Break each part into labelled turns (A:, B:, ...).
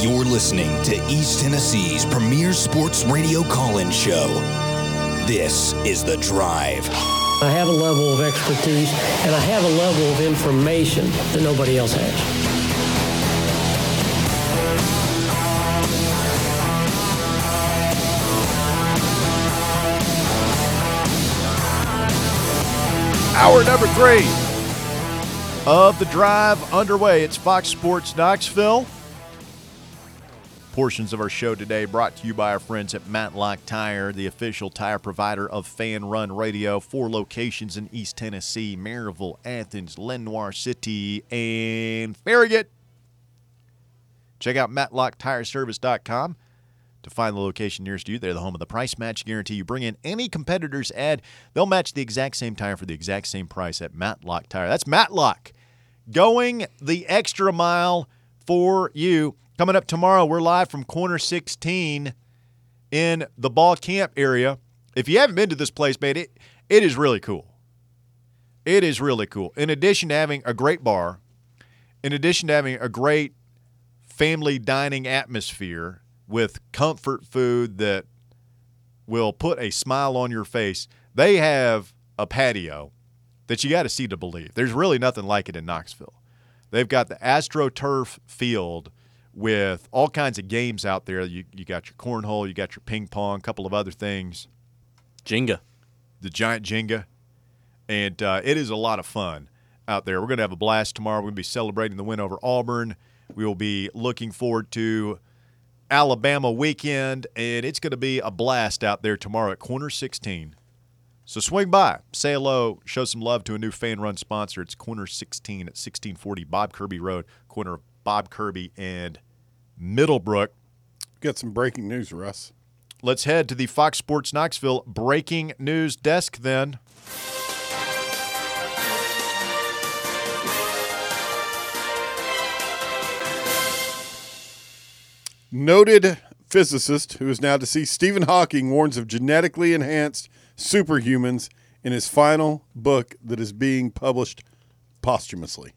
A: You're listening to East Tennessee's premier sports radio call-in show. This is The Drive.
B: I have a level of expertise, and I have a level of information that nobody else has.
C: Hour number 3 of The Drive underway. It's Fox Sports Knoxville. Portions of our show today brought to you by our friends at Matlock Tire, the official tire provider of Fan Run Radio. 4 locations in East Tennessee: Maryville, Athens, Lenoir City, and Farragut. Check out MatlockTireService.com to find the location nearest you. They're the home of the price match guarantee. You bring in any competitor's ad, they'll match the exact same tire for the exact same price at Matlock Tire. That's Matlock, going the extra mile for you. Coming up tomorrow, we're live from Corner 16 in the ball camp area. If you haven't been to this place, man, it is really cool. It is really cool. In addition to having a great bar, in addition to having a great family dining atmosphere with comfort food that will put a smile on your face, they have a patio that you got to see to believe. There's really nothing like it in Knoxville. They've got the AstroTurf field with all kinds of games out there. You got your cornhole, you got your ping pong, a couple of other things.
D: Jenga.
C: The giant Jenga. And it is a lot of fun out there. We're going to have a blast tomorrow. We're going to be celebrating the win over Auburn. We will be looking forward to Alabama weekend, and it's going to be a blast out there tomorrow at Corner 16. So swing by, say hello, show some love to a new fan-run sponsor. It's Corner 16 at 1640 Bob Kirby Road, corner of Bob Kirby and Middlebrook.
E: Got some breaking news, Russ.
C: Let's head to the Fox Sports Knoxville breaking news desk then.
E: Noted physicist who is now deceased, Stephen Hawking, warns of genetically enhanced superhumans in his final book that is being published posthumously.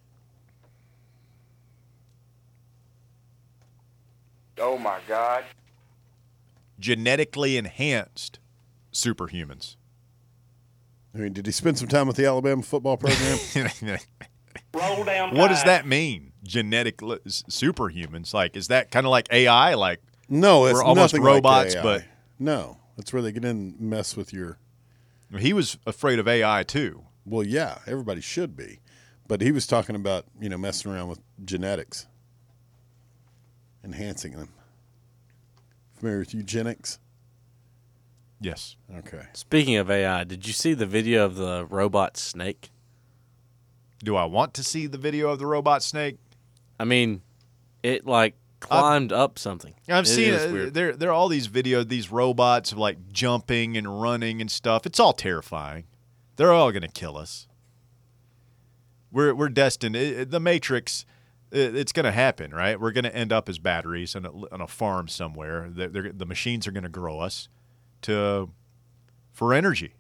F: Oh, my God.
C: Genetically enhanced superhumans.
E: I mean, did he spend some time with the Alabama football program?
F: Roll down.
C: What does that mean? Genetic superhumans? Like, is that kind of like AI? Like,
E: no, it's
C: we're almost
E: nothing
C: robots,
E: like AI.
C: but
E: no, that's where they get in and mess with your.
C: He was afraid of AI too.
E: Well, yeah, everybody should be, but he was talking about messing around with genetics, enhancing them. Familiar with eugenics?
C: Yes.
E: Okay.
D: Speaking of AI, did you see the video of the robot snake?
C: Do I want to see the video of the robot snake?
D: I mean, it climbed up something.
C: I've seen
D: it.
C: There are all these videos, these robots like jumping and running and stuff. It's all terrifying. They're all going to kill us. We're destined. The Matrix, it's going to happen, right? We're going to end up as batteries on a farm somewhere. The machines are going to grow us for energy.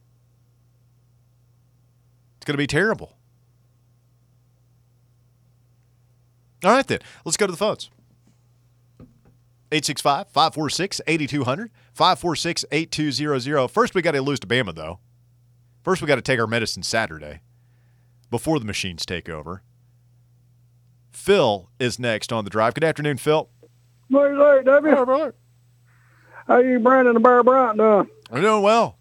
C: It's going to be terrible. All right, then. Let's go to the phones. 865-546-8200, 546-8200. First, we got to lose to Bama, though. First, we got to take our medicine Saturday before the machines take over. Phil is next on the drive. Good afternoon, Phil.
G: What's up, W?
C: Hello, brother.
G: How you, Brandon and Bear Bryant, doing?
C: I'm doing well.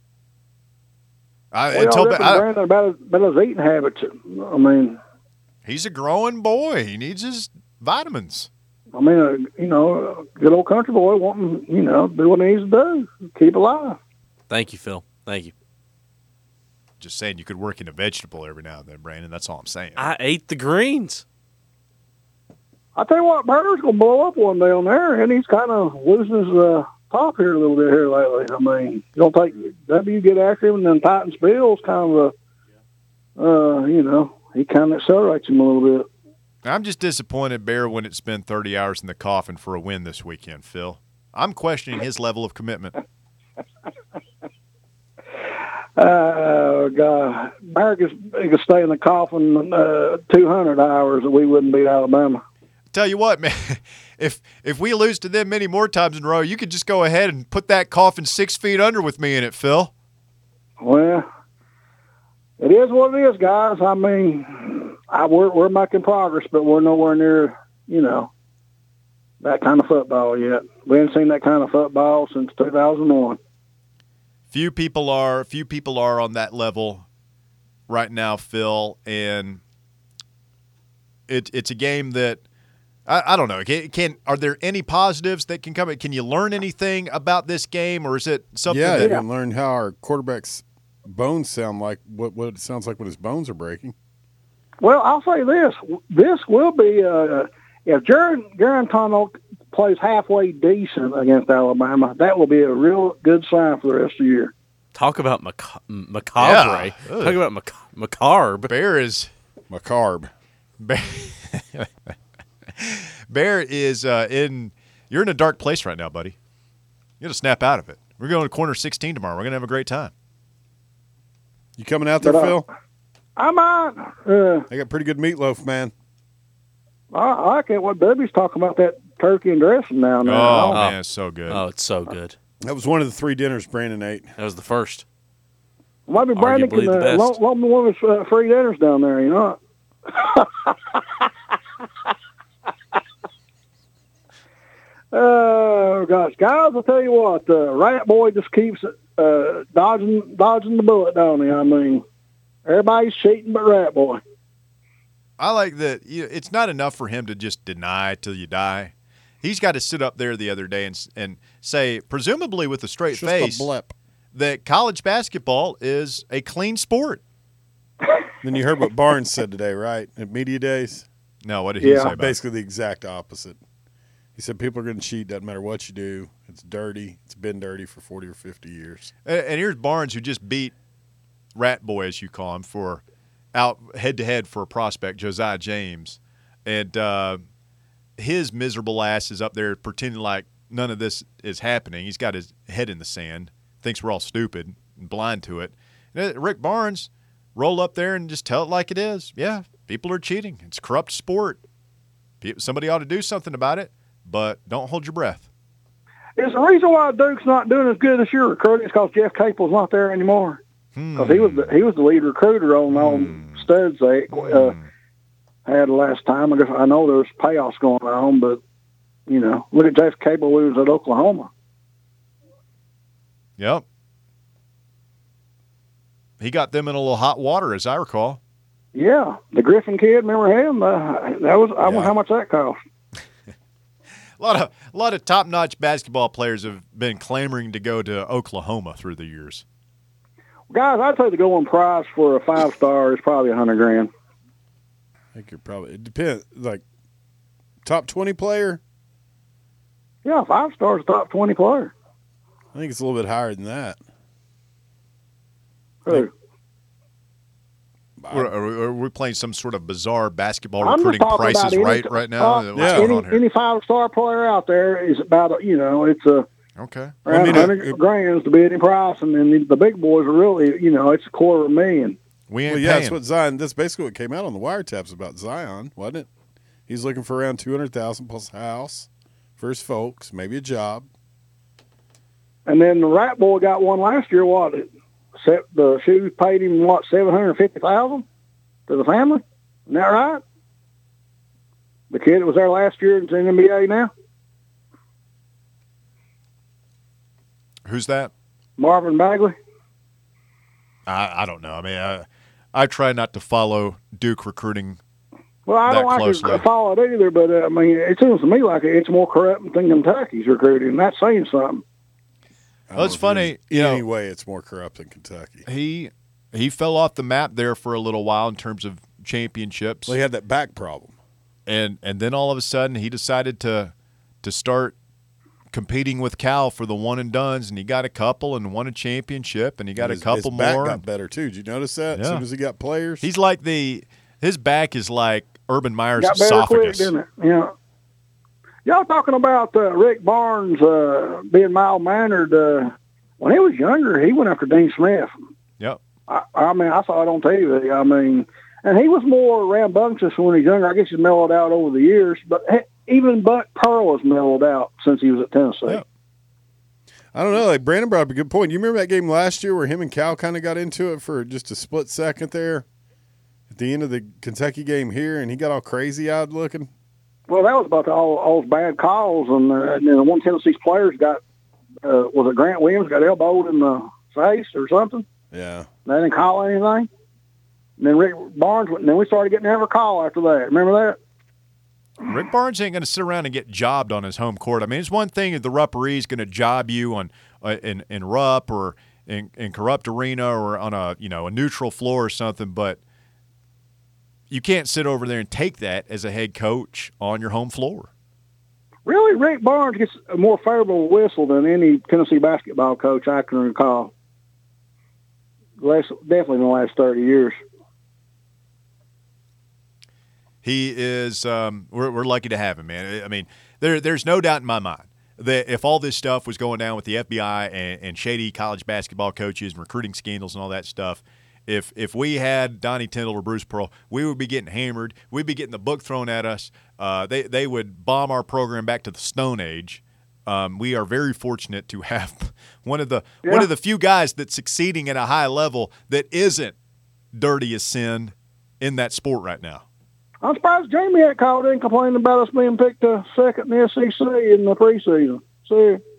G: Brandon about his eating habits. I mean,
C: he's a growing boy. He needs his vitamins.
G: I mean, a good old country boy wanting, do what he needs to do, keep alive.
D: Thank you, Phil. Thank you.
C: Just saying you could work in a vegetable every now and then, Brandon. That's all I'm saying.
D: I ate the greens.
G: I tell you what, Burner's going to blow up one day on there, and he's kind of losing his top here a little bit here lately. I mean, you'll take W, get after him, and then Titan Spill's kind of he kind of accelerates him a little bit.
C: I'm just disappointed, Bear, when it's been 30 hours in the coffin for a win this weekend, Phil. I'm questioning his level of commitment.
G: Oh, God. America's could stay in the coffin 200 hours and we wouldn't beat Alabama.
C: Tell you what, man, if we lose to them many more times in a row, you could just go ahead and put that coffin 6 feet under with me in it, Phil.
G: Well, it is what it is, guys. I mean, we're making progress, but we're nowhere near, that kind of football yet. We haven't seen that kind of football since 2001.
C: Few people are on that level right now, Phil, and it's a game that I don't know. Are there any positives that can come? Can you learn anything about this game, or is it something?
E: Yeah,
C: that
E: you can learn how our quarterback's bones sound like. What it sounds like when his bones are breaking.
G: Well, I'll say this: this will be if Guarantano plays halfway decent against Alabama, that will be a real good sign for the rest of the year.
D: Talk about macabre.
C: Yeah.
D: Talk about macabre.
C: Bear is
E: Macabre.
C: Bear is you're in a dark place right now, buddy. You got to snap out of it. We're going to corner 16 tomorrow. We're going to have a great time.
E: You coming out there,
G: But,
E: Phil?
G: I might.
E: I got pretty good meatloaf, man.
G: I like it. What Debbie's talking about, that turkey and dressing down there.
C: Oh, man, it's so good.
D: Oh, it's so good.
E: That was one of the 3 dinners Brandon ate.
D: That was the first.
G: Maybe Brandon
D: Arguably
G: can
D: the best.
G: loan me one of his free dinners down there, you know. Oh, gosh. Guys, I'll tell you what, Rat Boy just keeps dodging the bullet, don't he? I mean, everybody's cheating but Rat Boy.
C: I like that. It's not enough for him to just deny till you die. He's got to sit up there the other day and say, presumably with a straight
E: Just
C: face,
E: a blip.
C: that college basketball is a clean sport.
E: Then you heard what Barnes said today, right? At Media Days?
C: No, what did he say about it?
E: Basically the exact opposite. He said people are going to cheat, doesn't matter what you do. It's dirty. It's been dirty for 40 or 50 years.
C: And here's Barnes, who just beat Rat Boy, as you call him, for out head-to-head for a prospect, Josiah James. And his miserable ass is up there pretending like none of this is happening. He's got his head in the sand, thinks we're all stupid and blind to it. And Rick Barnes, roll up there and just tell it like it is. Yeah, people are cheating. It's a corrupt sport. Somebody ought to do something about it, but don't hold your breath.
G: Is the reason why Duke's not doing as good this year recruiting is because Jeff Capel's not there anymore? Because he was the lead recruiter on studs they had last time. I know there was payoffs going on, but look at Jeff Capel losing at Oklahoma.
C: Yep. He got them in a little hot water, as I recall.
G: Yeah, the Griffin kid, remember him? I wonder how much that cost.
C: A lot of top-notch basketball players have been clamoring to go to Oklahoma through the years.
G: Guys, I'd say the going price for a 5-star is probably $100,000.
E: I think you're probably – it depends. Like, top 20 player?
G: Yeah, 5-star is a top 20 player.
E: I think it's a little bit higher than that.
G: Who?
C: Are we playing some sort of bizarre basketball
G: I'm
C: recruiting
G: just talking
C: prices
G: about
C: right now? What's going on here?
G: Any 5-star player out there is about, it's a
C: Okay.
G: around $100,000 to be any price, and then the big boys are really, it's $250,000.
C: We ain't
E: Well, yeah,
C: paying.
E: that's what Zion – that's basically what came out on the wiretaps about Zion, wasn't it? He's looking for around $200,000 plus a house for his folks, maybe a job.
G: And then the Rat Boy got one last year. The shoes paid him $750,000 to the family. Isn't that right? The kid that was there last year is in the NBA now.
C: Who's that?
G: Marvin Bagley.
C: I don't know. I mean, I try not to follow Duke recruiting.
G: Well, I don't like to follow it either, but it seems to me like it's more corrupt than Kentucky's recruiting, and that's saying something.
C: Well, it's funny.
E: Anyway, it's more corrupt than Kentucky.
C: He fell off the map there for a little while in terms of championships.
E: Well, he had that back problem.
C: And then all of a sudden he decided to start competing with Cal for the one and dones, and he got a couple and won a championship, and he got a couple
E: his back
C: more.
E: got better too. Did you notice that?
C: Yeah.
E: As soon as he got players,
C: He's like his back is like Urban Meyer's
G: Got better quick,
C: esophagus.
G: didn't it? Yeah. Y'all talking about Rick Barnes being mild-mannered. When he was younger, he went after Dean Smith.
C: Yep.
G: I saw it on TV. And he was more rambunctious when he was younger. I guess he's mellowed out over the years. But even Buck Pearl has mellowed out since he was at Tennessee.
C: Yeah.
E: I don't know. Like Brandon brought up a good point. You remember that game last year where him and Cal kind of got into it for just a split second there at the end of the Kentucky game here, and he got all crazy-eyed looking?
G: Well, that was about all those bad calls, and then one of Tennessee's players got, was it Grant Williams, got elbowed in the face or something?
E: Yeah.
G: They didn't call anything. And then Rick Barnes went, and then we started getting every call after that. Remember that?
C: Rick Barnes ain't going to sit around and get jobbed on his home court. I mean, it's one thing if the Rupp-Ree's going to job you on in Rupp or in Corrupt Arena or on a neutral floor or something, but you can't sit over there and take that as a head coach on your home floor.
G: Really, Rick Barnes gets a more favorable whistle than any Tennessee basketball coach I can recall. Definitely in the last 30 years.
C: He is we're lucky to have him, man. I mean, there's no doubt in my mind that if all this stuff was going down with the FBI and shady college basketball coaches and recruiting scandals and all that stuff, if we had Donnie Tyndall or Bruce Pearl, we would be getting hammered. We'd be getting the book thrown at us. They would bomb our program back to the Stone Age. We are very fortunate to have one of the few guys that's succeeding at a high level that isn't dirty as sin in that sport right now.
G: I'm surprised Jamie had called in complaining about us being picked second in the SEC in the preseason. See,
E: It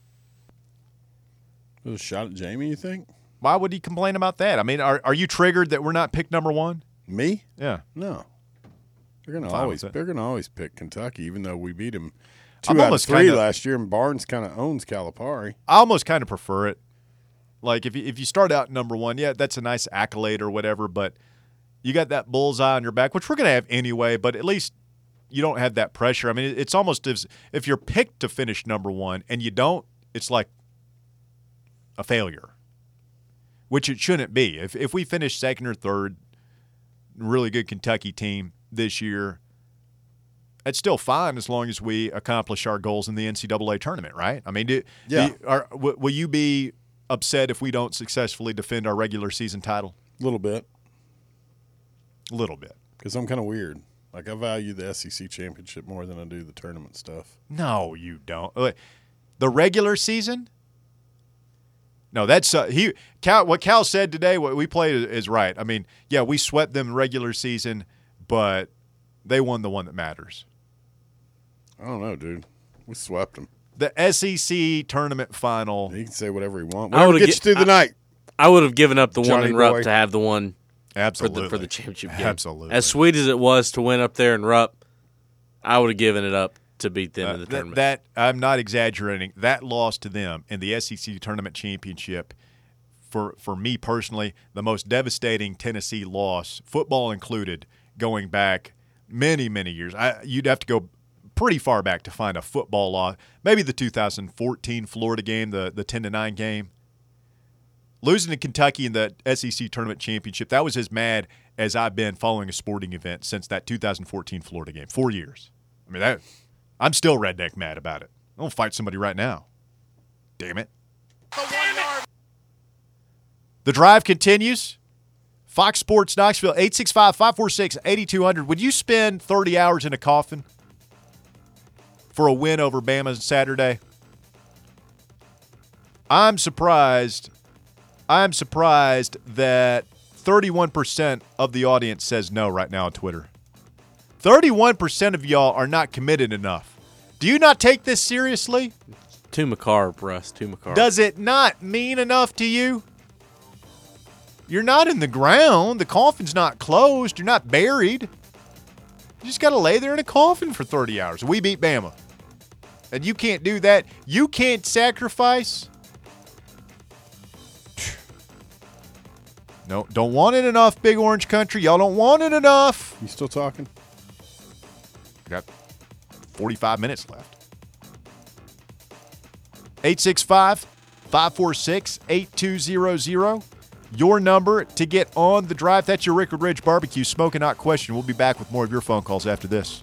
E: was a shot at Jamie, you think?
C: Why would he complain about that? I mean, are you triggered that we're not picked number one?
E: Me?
C: Yeah.
E: No. They're
C: Fine
E: gonna
C: with it.
E: always pick Kentucky, even though we beat them
C: I'm
E: 2 out of
C: almost
E: 3
C: kinda-
E: last year, and Barnes kind of owns Calipari.
C: I almost kind of prefer it. Like if you start out number one, yeah, that's a nice accolade or whatever, but you got that bullseye on your back, which we're going to have anyway, but at least you don't have that pressure. I mean, it's almost as if you're picked to finish number one and you don't, it's like a failure, which it shouldn't be. If we finish second or third, really good Kentucky team this year, it's still fine as long as we accomplish our goals in the NCAA tournament, right? I mean, will you be upset if we don't successfully defend our regular season title?
E: A little bit.
C: A little bit.
E: Because I'm kind of weird. Like, I value the SEC championship more than I do the tournament stuff.
C: No, you don't. The regular season? No, that's what Cal said today, what we played is right. I mean, yeah, we swept them regular season, but they won the one that matters.
E: I don't know, dude. We swept them.
C: The SEC tournament final.
E: He can say whatever he wants.
D: I
E: Whatever
D: would've
E: gets you through the night.
D: I would have given up the one
E: Johnny
D: in Rupp
E: boy.
D: to have the one
C: Absolutely.
D: for the championship game.
C: Absolutely.
D: As sweet as it was to win up there in Rupp, I would have given it up to beat them in the tournament.
C: That I'm not exaggerating. That loss to them in the SEC tournament championship, for me personally, the most devastating Tennessee loss, football included, going back many, many years. You'd have to go pretty far back to find a football loss. Maybe the 2014 Florida game, the 10-9 game. Losing to Kentucky in the SEC tournament championship, that was as mad as I've been following a sporting event since that 2014 Florida game. 4 years. I mean, I'm still redneck mad about it. I'll fight somebody right now. Damn it. The drive continues. Fox Sports Knoxville, 865-546-8200. Would you spend 30 hours in a coffin for a win over Bama Saturday? I'm surprised that 31% of the audience says no right now on Twitter. 31% of y'all are not committed enough. Do you not take this seriously?
D: Too macabre, Russ. Too macabre.
C: Does it not mean enough to you? You're not in the ground. The coffin's not closed. You're not buried. You just got to lay there in a coffin for 30 hours. We beat Bama. And you can't do that. You can't sacrifice. No, don't want it enough, Big Orange Country. Y'all don't want it enough.
E: You still talking?
C: Got 45 minutes left. 865-546-8200. Your number to get on the drive. That's your Rickard Ridge Barbecue Smoking Hot Question. We'll be back with more of your phone calls after this.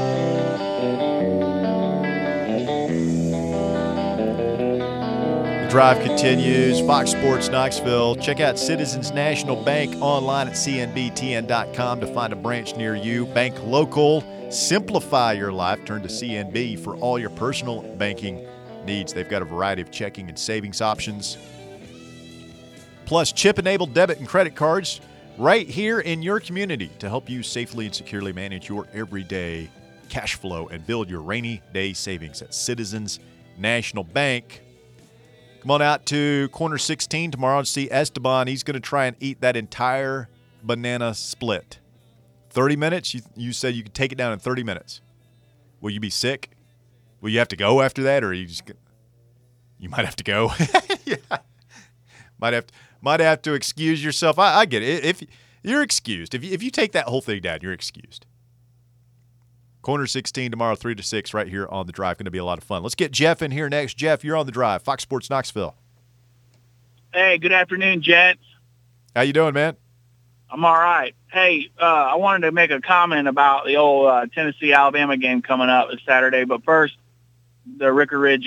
C: The Drive continues. Fox Sports Knoxville. Check out Citizens National Bank online at cnbtn.com to find a branch near you. Bank local. Simplify your life. Turn to CNB for all your personal banking needs. They've got a variety of checking and savings options. Plus, chip-enabled debit and credit cards right here in your community to help you safely and securely manage your everyday cash flow and build your rainy day savings at Citizens National Bank. Come on out to Corner 16 tomorrow and see Esteban. He's going to try and eat that entire banana split. 30 minutes? You said you could take it down in 30 minutes. Will you be sick? Will you have to go after that, or are you just? You might have to go. Yeah, might have to excuse yourself. I get it. If you're excused, if you take that whole thing down, you're excused. Corner 16 tomorrow, 3 to 6, right here on The Drive. Going to be a lot of fun. Let's get Jeff in here next. Jeff, you're on The Drive, Fox Sports Knoxville.
H: Hey, good afternoon, gents.
C: How you doing, man?
H: I'm all right. Hey, I wanted to make a comment about the old Tennessee-Alabama game coming up this Saturday. But first, the Ricker Ridge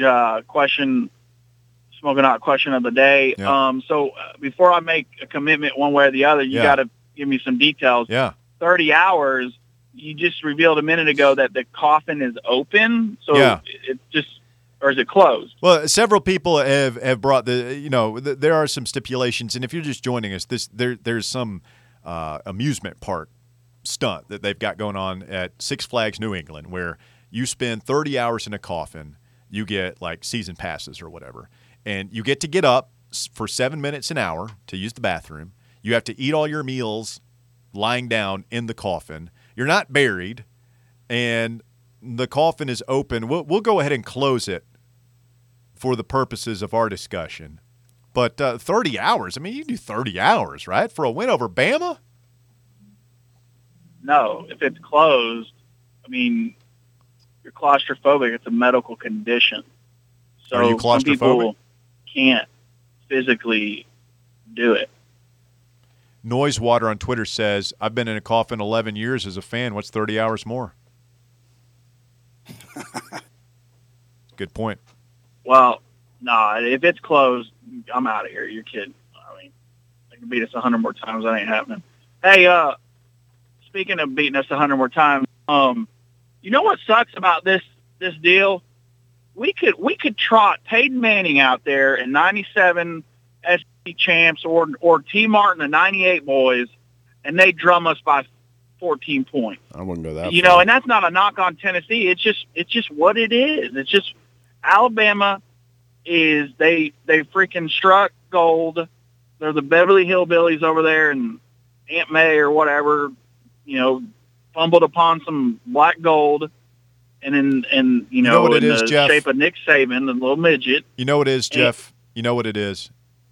H: smoking hot question of the day.
C: Yeah.
H: So before I make a commitment one way or the other, you got to give me some details.
C: Yeah.
H: 30 hours. You just revealed a minute ago that the coffin is open, so it's just, or is it closed?
C: Well, several people have brought there are some stipulations, and if you're just joining us, there's some amusement park stunt that they've got going on at Six Flags New England, where you spend 30 hours in a coffin, you get like season passes or whatever, and you get to get up for 7 minutes an hour to use the bathroom. You have to eat all your meals lying down in the coffin. You're not buried, and the coffin is open. We'll go ahead and close it for the purposes of our discussion. But 30 hours, I mean, you do 30 hours, right, for a win over Bama?
H: No, if it's closed, I mean, you're claustrophobic. It's a medical condition. So
C: Are you claustrophobic?
H: Some people can't physically do it.
C: Noise Water on Twitter says, I've been in a coffin 11 years as a fan. What's 30 hours more? Good point.
H: Well, no, if it's closed, I'm out of here. You're kidding. I mean, they can beat us 100 more times. That ain't happening. Hey, speaking of beating us 100 more times, you know what sucks about this deal? We could trot Peyton Manning out there in 97 SEC champs or T. Martin, the 98 boys, and they drum us by 14 points.
E: I wouldn't go that
H: You
E: far.
H: know, and that's not a knock on Tennessee. It's just what it is. It's just Alabama is they freaking struck gold. They're the Beverly Hillbillies over there, and Aunt May or whatever, you know, fumbled upon some black gold, and in
C: You know what it
H: in
C: is,
H: the
C: Jeff?
H: shape of Nick Saban, the little midget.
C: You know what it is, Jeff? You know what it is?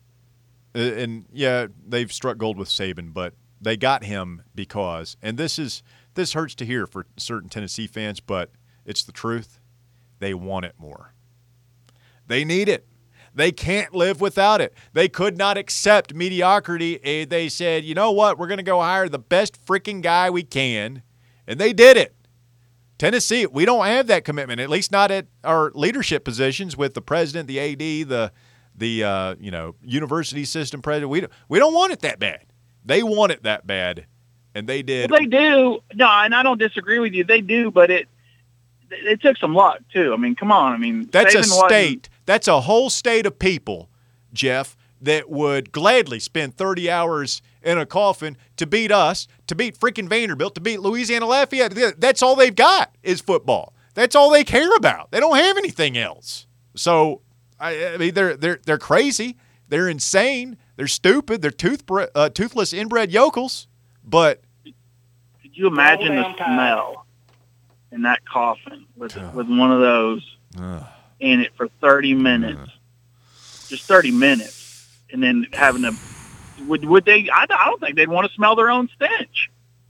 C: And, yeah, they've struck gold with Saban, but they got him because, and this hurts to hear for certain Tennessee fans, but it's the truth. They want it more. They need it. They can't live without it. They could not accept mediocrity. They said, you know what? We're going to go hire the best freaking guy we can, and they did it. Tennessee, we don't have that commitment, at least not at our leadership positions with the president, the AD, the university system president. We don't want it that bad. They want it that bad, and they did.
H: Well, they do. No, and I don't disagree with you. They do, but it took some luck too. I mean, come on. I mean,
C: That's a
H: Saban
C: state. That's a whole state of people, Jeff, that would gladly spend 30 hours in a coffin to beat us, to beat freaking Vanderbilt, to beat Louisiana Lafayette. That's all they've got is football. That's all they care about. They don't have anything else. So, I mean, they're crazy. They're insane. They're stupid. They're toothless inbred yokels. But
H: Could you imagine the smell in that coffin with one of those in it for 30 minutes? Just 30 minutes. And then having to – would they – I don't think they'd want to smell their own stench.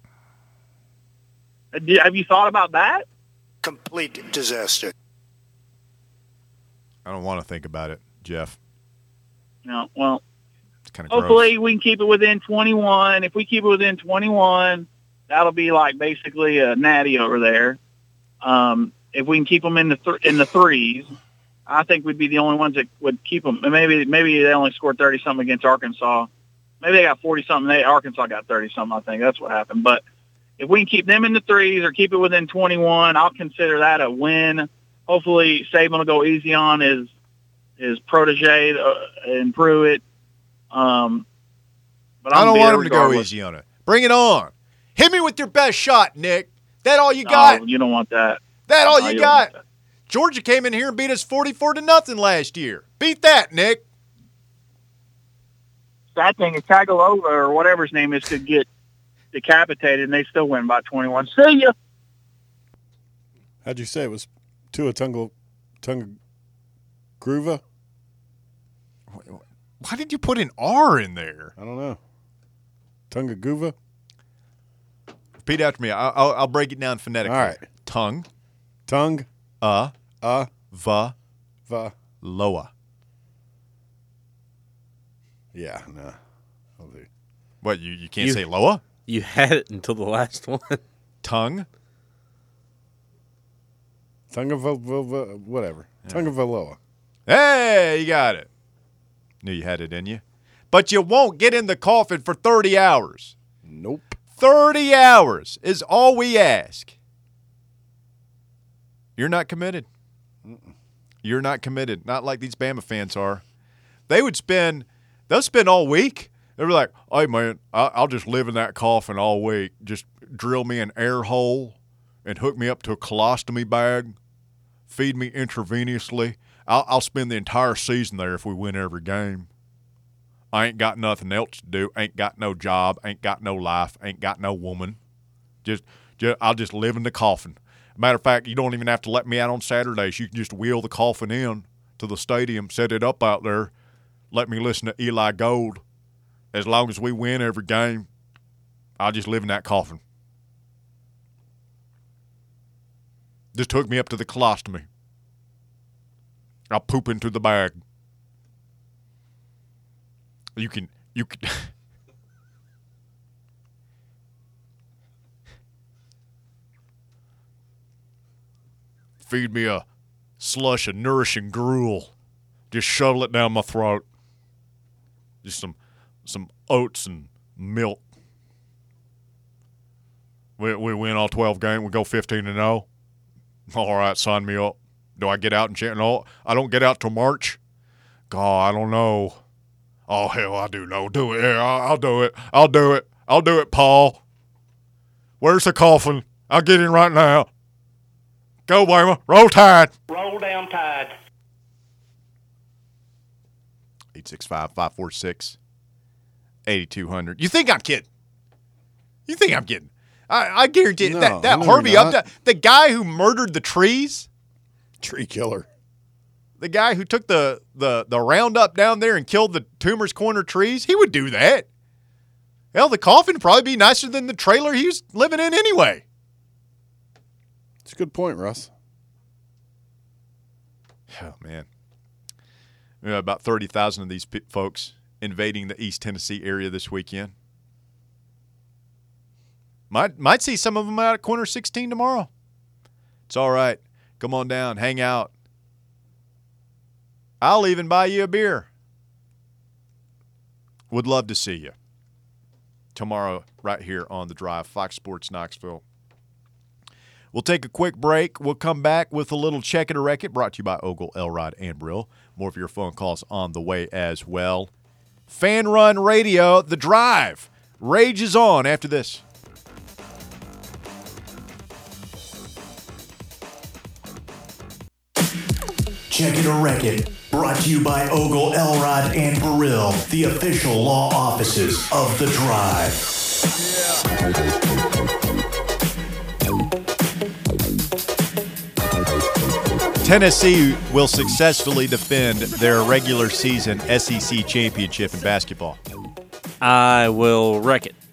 H: Have you thought about that?
I: Complete disaster.
C: I don't want to think about it, Jeff.
H: No, well,
C: it's kind of
H: hopefully we can keep it within 21. If we keep it within 21, that'll be like basically a natty over there. If we can keep them in the threes, I think we'd be the only ones that would keep them. And maybe they only scored 30-something against Arkansas. Maybe they got 40-something. Arkansas got 30-something, I think. That's what happened. But if we can keep them in the threes or keep it within 21, I'll consider that a win. Hopefully Saban will go easy on his protege and Pruitt. But
C: I don't want him to go easy on it. Bring it on. Hit me with your best shot, Nick. That all you got?
H: No, you don't want that.
C: That all you got? Georgia came in here and beat us 44-0 last year. Beat that, Nick.
H: Sad thing is Tagovailoa or whatever his name is could get decapitated and they still win by 21. See ya.
E: How'd you say it was Tua Tagovailoa?
C: Why did you put an R in there?
E: I don't know. Tagovailoa?
C: Repeat after me. I'll break it down phonetically.
E: All right.
C: Tongue.
E: Va.
C: Loa.
E: Yeah, no. I'll do.
C: What, you can't say Loa?
D: You had it until the last one.
C: Tongue.
E: Whatever. Tagovailoa.
C: Hey, you got it. Knew you had it in you. But you won't get in the coffin for 30 hours.
E: Nope.
C: 30 hours is all we ask. You're not committed. You're not committed. Not like these Bama fans are. They'll spend all week. They'll be like, hey, man, I'll just live in that coffin all week. Just drill me an air hole and hook me up to a colostomy bag. Feed me intravenously. I'll spend the entire season there if we win every game. I ain't got nothing else to do. Ain't got no job. Ain't got no life. Ain't got no woman. I'll just live in the coffin. Matter of fact, you don't even have to let me out on Saturdays. You can just wheel the coffin in to the stadium, set it up out there, let me listen to Eli Gold. As long as we win every game, I'll just live in that coffin. Just hook me up to the colostomy. I'll poop into the bag. You can feed me a slush of nourishing gruel. Just shovel it down my throat. Just some oats and milk. We win all 12 games. We go 15-0. All right, sign me up. Do I get out and chant? No, I don't get out till March. God, I don't know. Oh, hell, I do know. Do it. Yeah, I'll do it. I'll do it. I'll do it, Paul. Where's the coffin? I'll get in right now. Go, Bama. Roll Tide.
F: Roll down Tide.
C: 865-546-8200. You think I'm kidding? You think I'm kidding? I guarantee
E: No,
C: that
E: no,
C: Harvey
E: you're not.
C: Updike, the guy who murdered the trees,
E: Tree killer.
C: the guy who took the Roundup down there and killed the Toomer's Corner trees, he would do that. Hell, the coffin would probably be nicer than the trailer he was living in anyway.
E: It's a good point, Russ.
C: Oh, man. We have about 30,000 of these folks invading the East Tennessee area this weekend. Might see some of them out at Corner 16 tomorrow. It's all right. Come on down. Hang out. I'll even buy you a beer. Would love to see you. Tomorrow right here on The Drive, Fox Sports Knoxville. We'll take a quick break. We'll come back with a little Check It or Wreck It brought to you by Ogle, Elrod, and Brill. More of your phone calls on the way as well. Fan Run Radio, The Drive, rages on after this.
A: Check It or Wreck It, brought to you by Ogle, Elrod, and Brill, the official law offices of The Drive.
C: Tennessee will successfully defend their regular season SEC championship in basketball.
D: I will wreck it.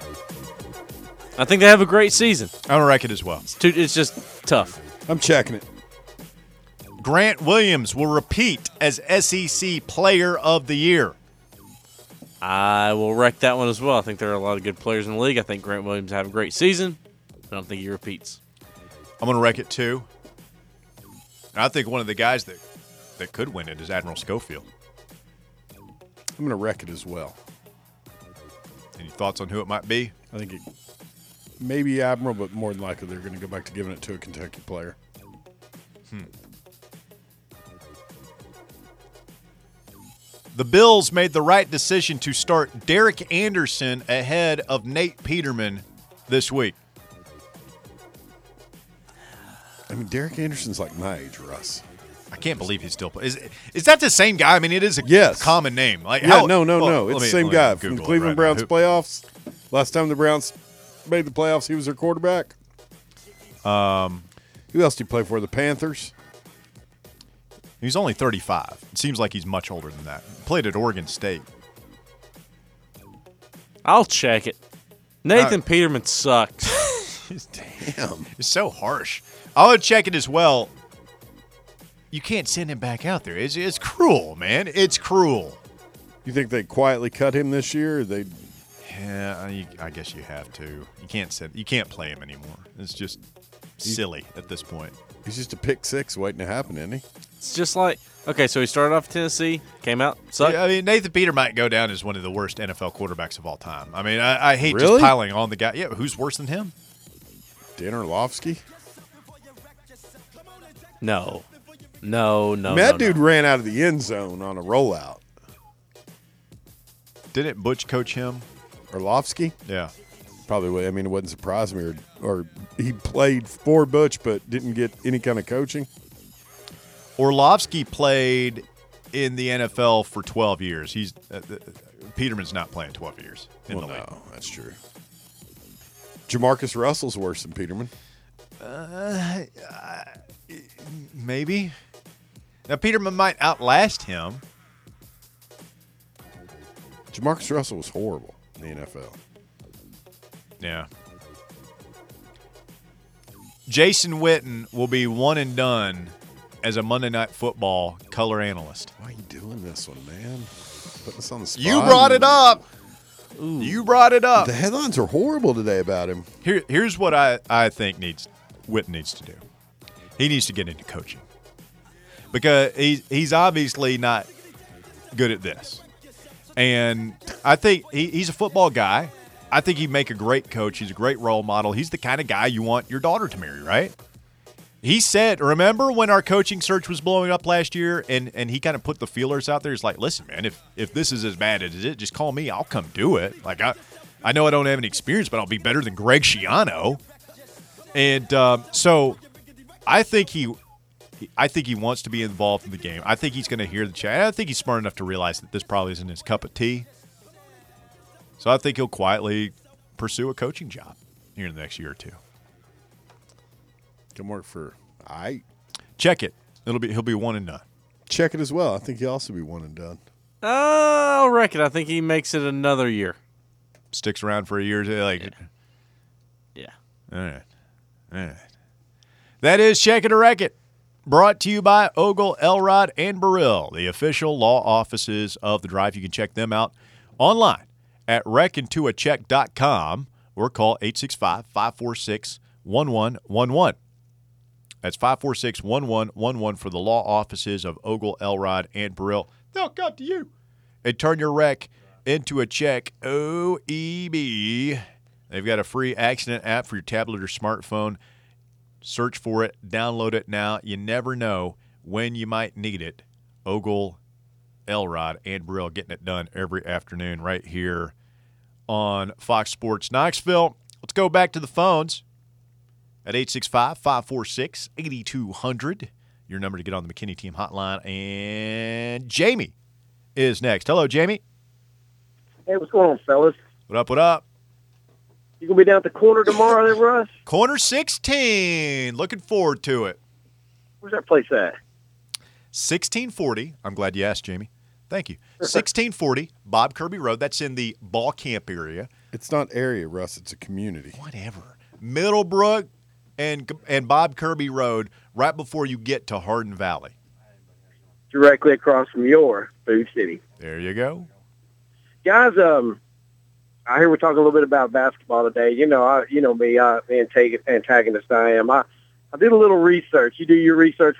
D: I think they have a great season.
C: I'm going to wreck it as well.
D: It's just tough.
E: I'm checking it.
C: Grant Williams will repeat as SEC Player of the Year.
D: I will wreck that one as well. I think there are a lot of good players in the league. I think Grant Williams will have a great season. I don't think he repeats.
C: I'm going to wreck it too. I think one of the guys that that could win it is Admiral Schofield.
E: I'm going to wreck it as well.
C: Any thoughts on who it might be?
E: I think it may be Admiral, but more than likely they're going to go back to giving it to a Kentucky player.
C: The Bills made the right decision to start Derek Anderson ahead of Nate Peterman this week.
E: I mean, Derek Anderson's like my age, Russ.
C: I can't believe he's still playing. Is that the same guy? I mean, it is a common name. Like,
E: no. It's the same guy from the Cleveland Browns playoffs. Last time the Browns made the playoffs, he was their quarterback. Who else did he play for? The Panthers?
C: He's only 35. It seems like he's much older than that. Played at Oregon State.
D: I'll check it. Nathan Peterman sucks.
E: Damn.
C: It's so harsh. I'll check it as well. You can't send him back out there. It's cruel, man. It's cruel.
E: You think they quietly cut him this year? Or they?
C: Yeah, I guess you have to. You can't play him anymore. It's just silly at this point.
E: He's just a pick six waiting to happen, isn't he?
D: It's just like, okay, so he started off Tennessee, came out, sucked.
C: Yeah, I mean, Nathan Peter might go down as one of the worst NFL quarterbacks of all time. I mean, I hate
E: Really?
C: just piling on the guy. Yeah, who's worse than him?
E: Dan Orlovsky?
D: No.
E: That dude ran out of the end zone on a rollout.
C: Didn't Butch coach him?
E: Orlovsky?
C: Yeah.
E: Probably. I mean, it wouldn't surprise me. Or he played for Butch but didn't get any kind of coaching.
C: Orlovsky played in the NFL for 12 years. He's Peterman's not playing 12 years in the league.
E: No, that's true. Jamarcus Russell's worse than Peterman.
C: Maybe. Now, Peterman might outlast him.
E: Jamarcus Russell was horrible in the NFL.
C: Yeah. Jason Witten will be one and done as a Monday Night Football color analyst.
E: Why are you doing this one, man? Putting us on the spot.
C: You brought it up. Ooh. You brought it up.
E: The headlines are horrible today about him.
C: Here's what I think Witten needs to do. He needs to get into coaching. Because he's obviously not good at this. And I think he's a football guy. I think he'd make a great coach. He's a great role model. He's the kind of guy you want your daughter to marry, right? He said, remember when our coaching search was blowing up last year and he kind of put the feelers out there? He's like, listen, man, if this is as bad as it, just call me. I'll come do it. Like, I know I don't have any experience, but I'll be better than Greg Schiano. And so I think he wants to be involved in the game. I think he's going to hear the chat. I think he's smart enough to realize that this probably isn't his cup of tea. So I think he'll quietly pursue a coaching job here in the next year or two.
E: Can work for
C: Check it. He'll be one and done.
E: Check it as well. I think he'll also be one and done.
D: I'll reckon. I think he makes it another year.
C: Sticks around for a year.
D: Yeah.
C: All right. That is Check It or Wreck It. Brought to you by Ogle, Elrod, and Burrill, the official law offices of The Drive. You can check them out online at reckontoacheck.com or call 865-546-1111. That's 546-1111 for the law offices of Ogle, Elrod, and Burrill. They'll cut to you and turn your wreck into a check. OEB. They've got a free accident app for your tablet or smartphone. Search for it. Download it now. You never know when you might need it. Ogle, Elrod, and Burrill getting it done every afternoon right here on Fox Sports Knoxville. Let's go back to the phones at 865-546-8200. Your number to get on the McKinney Team hotline. And Jamie is next. Hello, Jamie.
J: Hey, what's going on, fellas?
C: What up, what up?
J: You going to be down at the corner tomorrow there, Russ?
C: Corner 16. Looking forward to it.
J: Where's that place at?
C: 1640. I'm glad you asked, Jamie. Thank you. 1640 Bob Kirby Road. That's in the ball camp area.
E: It's not area, Russ. It's a community.
C: Whatever. Middlebrook and Bob Kirby Road right before you get to Hardin Valley.
J: Directly across from your Food City.
C: There you go.
J: Guys, I hear we're talking a little bit about basketball today. You know me, the antagonist I am. I did a little research. You do your research, Russ?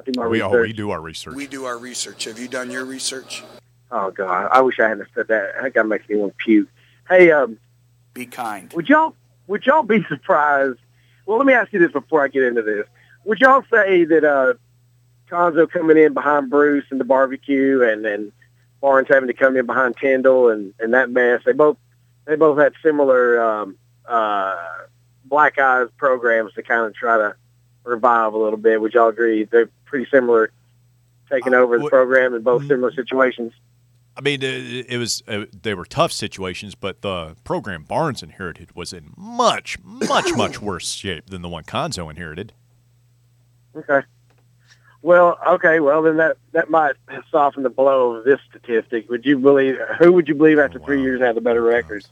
J: I do my
C: We
J: research.
C: do our research.
I: We do our research. Have you done your research?
J: Oh God, I wish I hadn't said that. That guy makes me want to puke. Hey,
I: Be kind.
J: would y'all be surprised? Well, let me ask you this before I get into this. Would y'all say that Conzo coming in behind Bruce and the barbecue, and then Barnes having to come in behind Tyndall and that mess? They both had similar Black Eyes programs to kind of try to revive a little bit. Would y'all agree? They're pretty similar, taking over the program in both similar situations.
C: I mean, they were tough situations, but the program Barnes inherited was in much worse shape than the one Conzo inherited.
J: Okay. Well, then that might soften the blow of this statistic. Who would you believe after 3 years had the better record?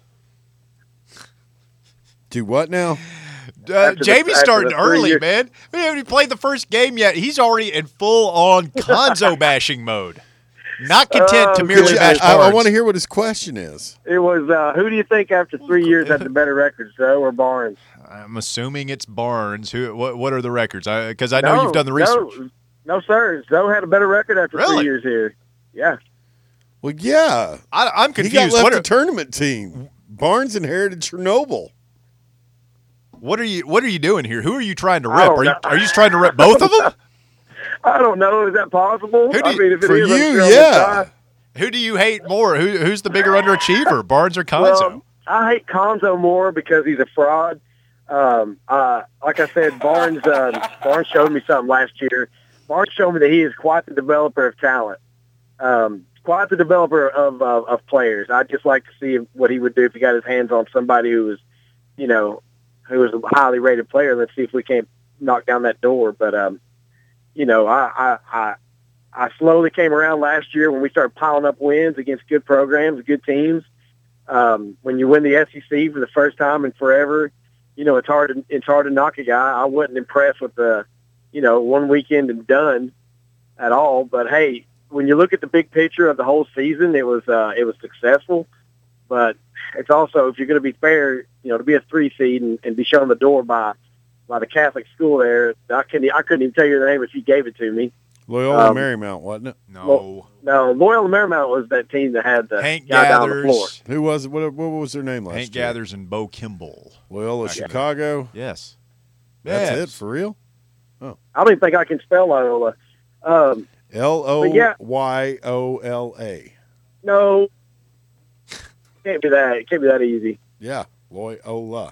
E: Do what now?
C: Jamie's starting early, man. We haven't even played the first game yet. He's already in full-on Conzo bashing mode. Not content to merely bash Barnes.
E: I want to hear what his question is.
J: It was, who do you think after 3 years had the better record, Zoe or Barnes?
C: I'm assuming it's Barnes. What are the records? Because I know you've done the research.
J: No, sir. Zoe had a better record after 3 years here. Yeah.
E: Well, yeah.
C: I'm confused.
E: He got left the tournament team. Barnes inherited Chernobyl.
C: What are you doing here? Who are you trying to rip? Are you just trying to rip both of them?
J: I don't know. Is that possible?
C: Who do you,
J: if it
C: for
J: is,
C: you, yeah. Who do you hate more? Who's the bigger underachiever, Barnes or Conzo?
J: Well, I hate Conzo more because he's a fraud. Like I said, Barnes showed me something last year. Barnes showed me that he is quite the developer of talent, quite the developer of players. I'd just like to see what he would do if he got his hands on somebody who was, who was a highly rated player. Let's see if we can't knock down that door. But I slowly came around last year when we started piling up wins against good programs, good teams. When you win the SEC for the first time in forever, it's hard to knock a guy. I wasn't impressed with the, 1 weekend and done at all. But hey, when you look at the big picture of the whole season, it was successful. But it's also, if you're going to be fair, to be a 3 seed and be shown the door by the Catholic school there, I couldn't even tell you the name if you gave it to me.
E: Loyola Marymount, wasn't it?
C: No.
J: No, Loyola Marymount was that team that had the
C: Hank
J: guy
C: Gathers.
J: down the floor.
E: Who was it? What was their name last year?
C: Hank Gathers and Bo Kimball.
E: Loyola Chicago?
C: Yes.
E: That's it, for real? Oh.
J: I don't even think I can spell Loyola.
E: Loyola.
J: No. Can't be that. It can't be that easy.
E: Yeah, Loyola.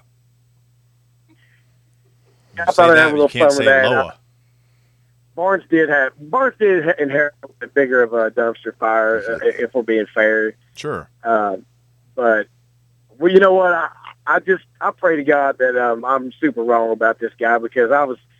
J: I thought I'd have a little fun with that.
C: Loa.
J: Barnes did inherit a bigger of a dumpster fire, if we're being fair.
C: Sure.
J: But you know what? I pray to God that I'm super wrong about this guy, because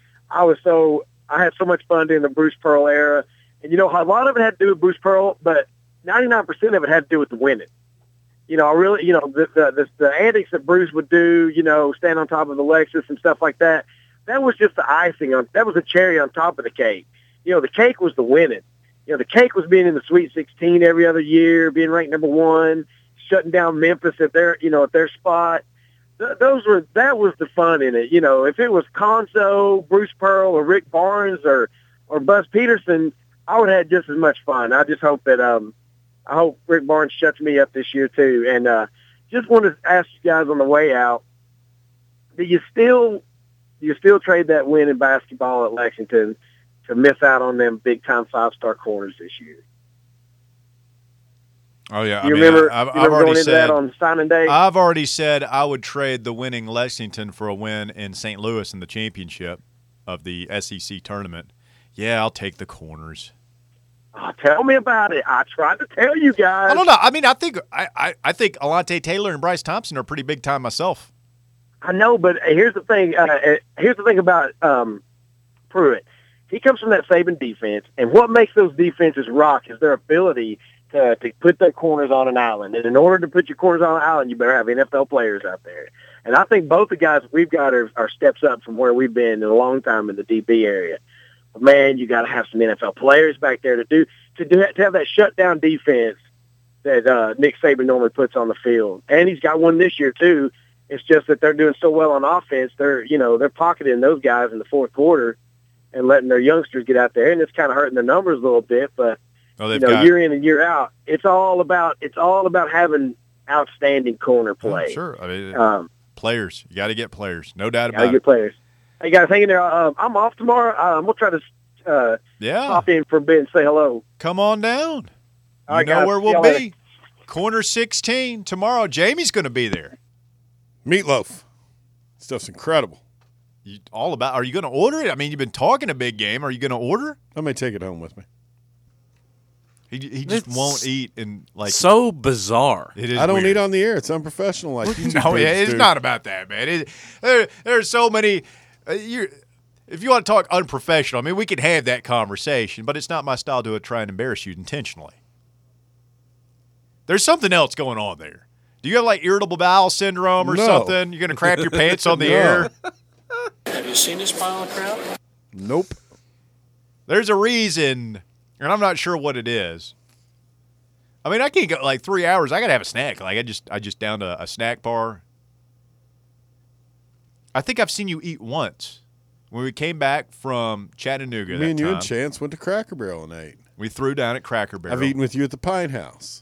J: I had so much fun during the Bruce Pearl era, and a lot of it had to do with Bruce Pearl, but 99% of it had to do with the winning. I really, the antics that Bruce would do, stand on top of the Lexus and stuff like that. That was just the icing that was the cherry on top of the cake. The cake was the winning. The cake was being in the Sweet 16 every other year, being ranked number 1, shutting down Memphis at their spot. That was the fun in it. If it was Conzo, Bruce Pearl, or Rick Barnes, or Buzz Peterson, I would have had just as much fun. I just hope that I hope Rick Barnes shuts me up this year too. And just want to ask you guys on the way out: do you still trade that win in basketball at Lexington to miss out on them big time 5-star corners this year?
C: Oh yeah,
J: I've already said that on signing day.
C: I've already said I would trade the winning Lexington for a win in St. Louis in the championship of the SEC tournament. Yeah, I'll take the corners.
J: Oh, tell me about it. I tried to tell you guys.
C: I don't know. I mean, I think Alante Taylor and Bryce Thompson are pretty big time myself.
J: I know, but here's the thing. Here's the thing about Pruitt. He comes from that Saban defense, and what makes those defenses rock is their ability to put their corners on an island. And in order to put your corners on an island, you better have NFL players out there. And I think both the guys we've got are steps up from where we've been in a long time in the DB area. But man, you got to have some NFL players back there to have that shutdown defense that Nick Saban normally puts on the field. And he's got one this year too. It's just that they're doing so well on offense. They're pocketing those guys in the fourth quarter. and letting their youngsters get out there, and it's kind of hurting the numbers a little bit. But
C: they've got,
J: year in and year out, it's all about having outstanding corner play.
C: Sure, I mean, players. You got to get players, no doubt about it.
J: Get players. Hey guys, hang in there. I'm off tomorrow. I'm gonna try to pop in for a bit and say hello.
C: Come on down.
J: All right,
C: you know
J: guys.
C: where we'll be. Corner 16 tomorrow. Jamie's going to be there.
E: Meatloaf. Stuff's incredible.
C: Are you going to order it? I mean, you've been talking a big game. Are you going to order?
E: I may take it home with me.
C: He just won't eat and
D: so bizarre.
C: It is.
E: I don't
C: weird.
E: eat on the air. It's unprofessional. Like
C: it's not about that, man. There's so many. If you want to talk unprofessional, I mean, we could have that conversation, but it's not my style to try and embarrass you intentionally. There's something else going on there. Do you have irritable bowel syndrome or something? You're going to crap your pants on the air?
B: Have you seen this pile of crap?
E: Nope.
C: There's a reason, and I'm not sure what it is. I mean, I can't go 3 hours. I got to have a snack. I just downed a snack bar. I think I've seen you eat once. When we came back from Chattanooga,
E: Me and you and Chance went to Cracker Barrel and ate.
C: We threw down at Cracker Barrel.
E: I've eaten with you at the Pine House.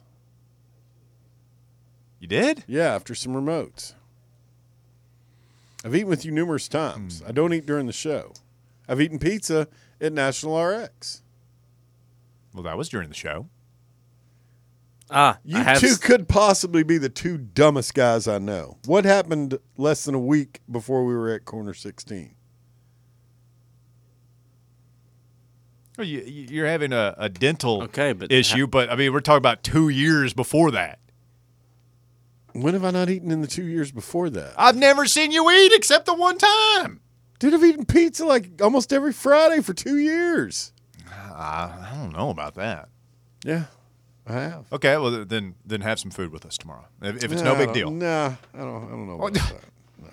C: You did?
E: Yeah, after some remotes. I've eaten with you numerous times. I don't eat during the show. I've eaten pizza at National RX.
C: Well, that was during the show.
E: You two could possibly be the two dumbest guys I know. What happened less than a week before we were at Corner 16?
C: Well, you're having a dental
D: but
C: issue, but, I mean, we're talking about 2 years before that.
E: When have I not eaten in the 2 years before that?
C: I've never seen you eat except the one time.
E: Dude, I've eaten pizza almost every Friday for 2 years.
C: I don't know about that.
E: Yeah, I have.
C: Okay, well, then have some food with us tomorrow. If it's no big deal.
E: Nah, I don't know about that. No.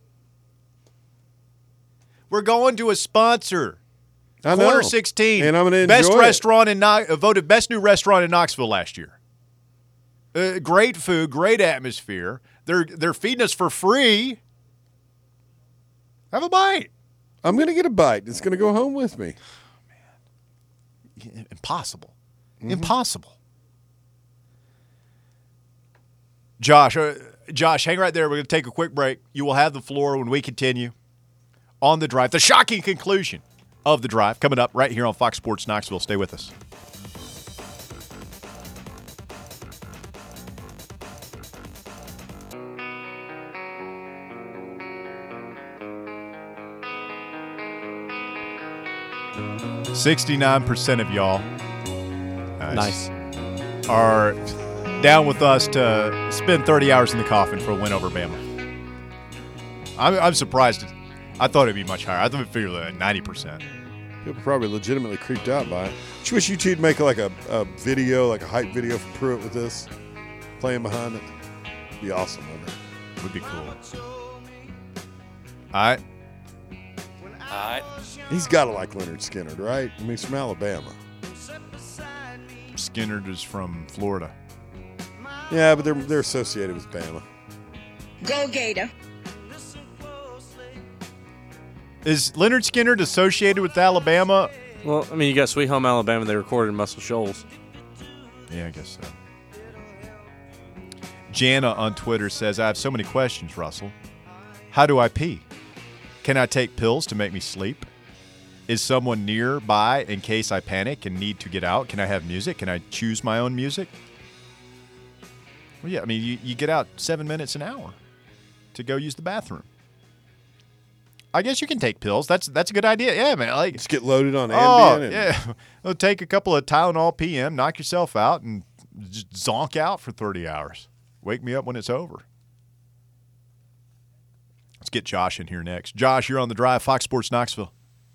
C: We're going to a sponsor.
E: I know.
C: Corner 16.
E: And I'm going to
C: best
E: enjoy
C: restaurant voted best new restaurant in Knoxville last year. Great food, great atmosphere. They're feeding us for free. Have a bite.
E: I'm going to get a bite. It's going to go home with me.
C: Oh, man. Impossible. Mm-hmm. Impossible. Josh, hang right there. We're going to take a quick break. You will have the floor when we continue on The Drive. The shocking conclusion of The Drive coming up right here on Fox Sports Knoxville. Stay with us. %69 of y'all
D: nice
C: are down with us to spend 30 hours in the coffin for a win over Bama. I'm surprised. I thought it'd be much higher. I thought it'd figure at 90%.
E: People are probably legitimately creeped out by it. I wish you two'd make a video, a hype video for Pruitt with this, playing behind it. It'd be awesome, wouldn't it?
C: Would be cool. All right.
E: He's got to like Leonard Skinner, right? I mean, he's from Alabama.
C: Skinner is from Florida.
E: Yeah, but they're associated with Bama.
K: Go Gator.
C: Is Leonard Skinner associated with Alabama?
D: Well, I mean, you got Sweet Home Alabama. They recorded in Muscle Shoals.
C: Yeah, I guess so. Jana on Twitter says, I have so many questions, Russell. How do I pee? Can I take pills to make me sleep? Is someone nearby in case I panic and need to get out? Can I have music? Can I choose my own music? Well, yeah, I mean, you get out 7 minutes an hour to go use the bathroom. I guess you can take pills. That's a good idea. Yeah, man.
E: Just get loaded on Ambien.
C: Yeah. Well, take a couple of Tylenol PM, knock yourself out, and just zonk out for 30 hours. Wake me up when it's over. Let's get Josh in here next. Josh, you're on The Drive, Fox Sports Knoxville.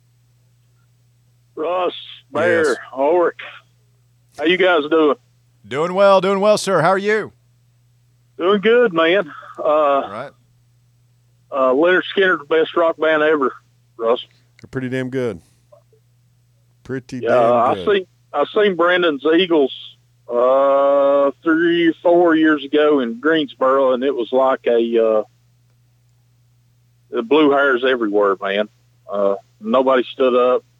L: Russ, Bear, Ulrich. How you guys doing?
C: Doing well, sir. How are you?
L: Doing good, man.
C: Right.
L: Leonard Skinner, the best rock band ever, Russ.
E: They're pretty damn good. Pretty damn good.
L: I seen Brandon's Eagles 3 or 4 years ago in Greensboro, and it was like the blue hairs everywhere, man. Nobody stood up.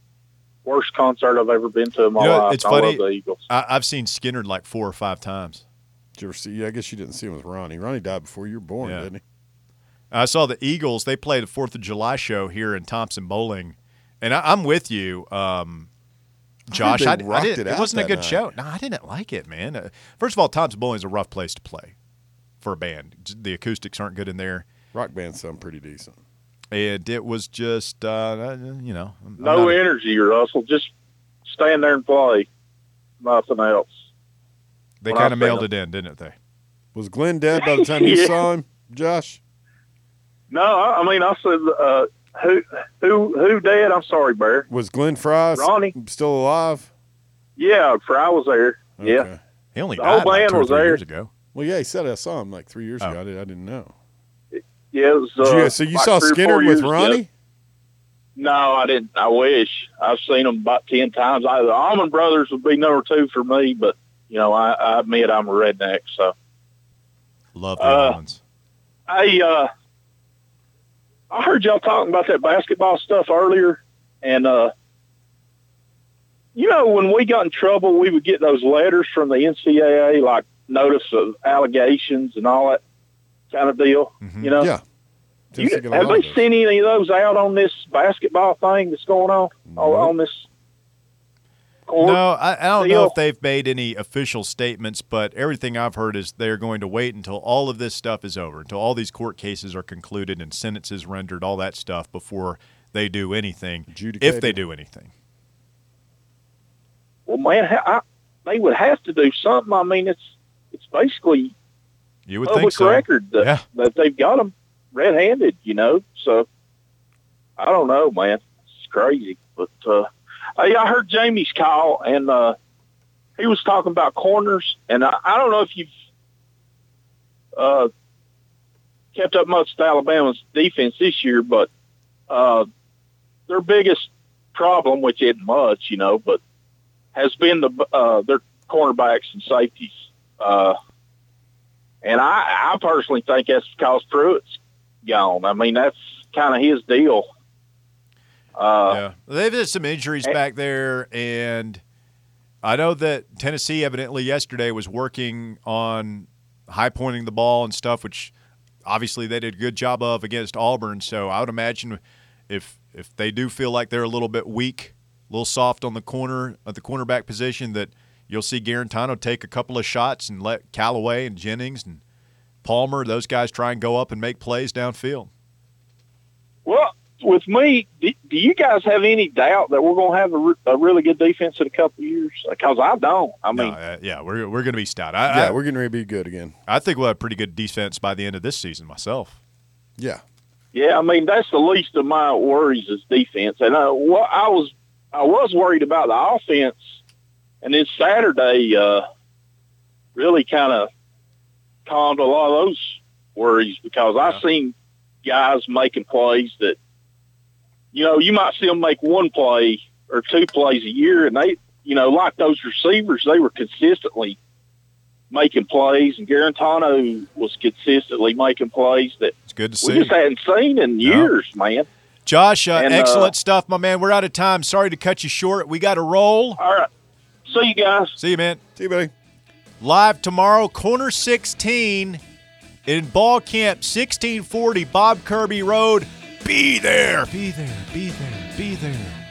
L: worst concert I've ever been to in my life.
C: It's
L: I
C: funny.
L: love the Eagles.
C: I've seen Skinner like 4 or 5 times.
E: Did you ever see? Yeah, I guess you didn't see him with Ronnie. Ronnie died before you were born, didn't he?
C: I saw the Eagles. They played a 4th of July show here in Thompson Bowling, and I'm with you, Josh.
E: It
C: wasn't a good show. No, I didn't like it, man. First of all, Thompson Bowling is a rough place to play for a band. The acoustics aren't good in there.
E: Rock bands sound pretty decent.
C: And it was just,
L: no energy, Russell. Just stand there and play. Nothing else.
C: They kind of mailed it in, didn't they?
E: Was Glenn dead by the time you saw him, Josh?
L: No, I mean, I said, who dead? I'm sorry, Bear.
E: Was Glenn Fry still alive?
L: Yeah, Fry was there.
E: Okay.
L: Yeah.
C: He only
L: the
C: died
L: whole band
C: like 2 or
L: was
C: 3
L: there.
C: years ago.
E: Well, yeah, he said I saw him like 3 years ago. I didn't know.
L: Yeah, it was.
E: So you
L: like
E: saw
L: 3 or 4
E: Skinner
L: years
E: with Ronnie?
L: ago. No, I didn't. I wish. I've seen them about 10 times. The Allman Brothers would be number 2 for me, but I admit I'm a redneck. So
C: love the Allmans.
L: I heard y'all talking about that basketball stuff earlier, and when we got in trouble, we would get those letters from the NCAA, like notice of allegations and all that kind of deal.
C: Mm-hmm.
E: Yeah.
L: Have they sent any of those out on this basketball thing that's going on on this court?
C: No, I don't know if they've made any official statements, but everything I've heard is they're going to wait until all of this stuff is over, until all these court cases are concluded and sentences rendered, all that stuff, before they do anything, if they do anything.
L: Well, man, they would have to do something. I mean, it's basically
C: you would
L: public
C: think so.
L: record that they've got them red-handed, So I don't know, man. It's crazy. But I heard Jamie's call, and he was talking about corners. And I don't know if you've kept up much with Alabama's defense this year, but their biggest problem, which isn't much, but has been their cornerbacks and safeties. And I personally think that's because Pruitt's gone. I mean, that's kind of his deal.
C: They've had some injuries back there, and I know that Tennessee evidently yesterday was working on high-pointing the ball and stuff, which obviously they did a good job of against Auburn. So I would imagine if they do feel like they're a little bit weak, a little soft on the corner at the cornerback position, that you'll see Garantano take a couple of shots and let Callaway and Jennings and Palmer, those guys, try and go up and make plays downfield.
L: Well, with me, do you guys have any doubt that we're going to have a really good defense in a couple of years? Because I don't. I mean,
C: we're going to be stout.
E: We're going to be good again.
C: I think we'll have pretty good defense by the end of this season myself.
E: Yeah.
L: Yeah, I mean, that's the least of my worries is defense. And I was worried about the offense, and then Saturday really kind of calmed a lot of those worries because I seen guys making plays that, you might see them make 1 play or 2 plays a year, and they, like those receivers, they were consistently making plays, and Garantano was consistently making plays that
C: it's good to see.
L: We just hadn't seen in years, man.
C: Josh, excellent stuff, my man. We're out of time. Sorry to cut you short. We got to roll.
L: All right. See you guys.
C: See you, man.
E: See you, buddy.
C: Live tomorrow, Corner 16 in Ball Camp, 1640 Bob Kirby Road. Be there. Be there. Be there. Be there.